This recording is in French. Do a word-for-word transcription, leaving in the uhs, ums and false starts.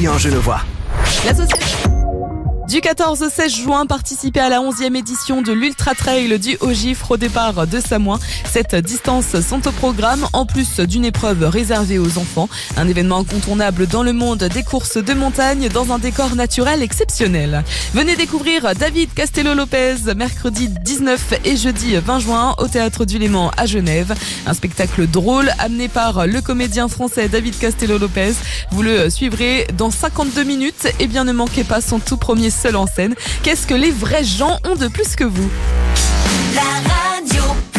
et en Genevois. L'association du quatorze au seize juin, participez à la onzième édition de l'Ultra Trail du Haut-Gifre au départ de Samoin. Sept distances sont au programme, en plus d'une épreuve réservée aux enfants. Un événement incontournable dans le monde des courses de montagne dans un décor naturel exceptionnel. Venez découvrir David Castello-Lopez mercredi dix-neuf et jeudi vingt juin au Théâtre du Léman à Genève. Un spectacle drôle amené par le comédien français David Castello-Lopez. Vous le suivrez dans cinquante-deux minutes. Et bien ne manquez pas son tout premier seul en scène. Qu'est-ce que les vrais gens ont de plus que vous ? La radio.